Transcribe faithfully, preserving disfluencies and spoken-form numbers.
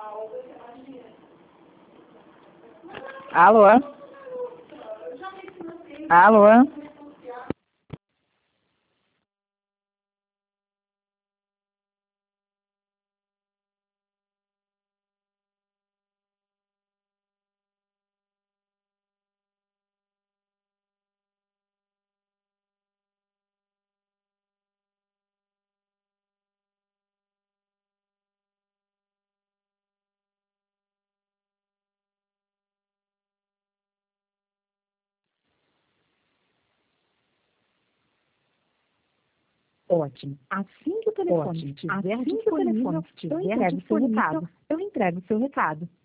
Alô? Alô? Ótimo. Assim que o telefone estiver disponível, eu entrego seu recado. Eu entrego seu recado.